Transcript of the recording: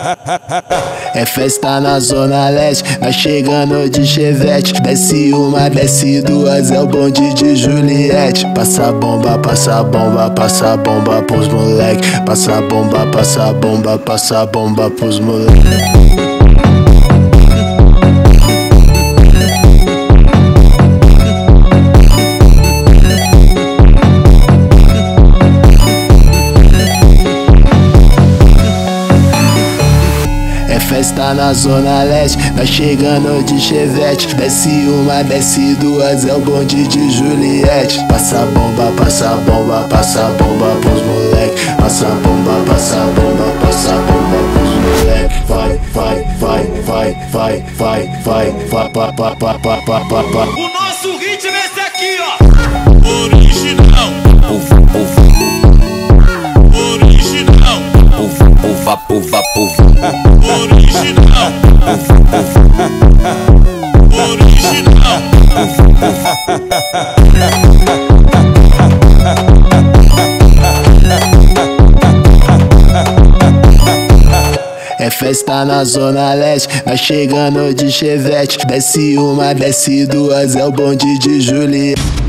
É festa na Zona Leste, nós chegando de Chevette. Desce uma, desce duas, é o bonde de Juliette. Passa bomba, passa bomba, passa bomba pros moleque. Passa bomba, passa bomba, passa bomba pros moleque. É festa na Zona Leste, nós chegando de Chevette. Desce uma, desce duas, é o bonde de Juliette. Passa bomba, passa bomba, passa bomba pros moleque. Passa bomba, passa bomba, passa bomba pros moleque. Vai, vai, vai, vai, vai, vai, vai, vai, pa, pa, pa, pa, pa, pa, pa. O nosso ritmo é esse aqui, ó. Original. Original. Uva, uva, uva. Original. Original. É festa na Zona Leste, nós chegando de Chevette. Desce uma, desce duas, é o bonde de Juliette.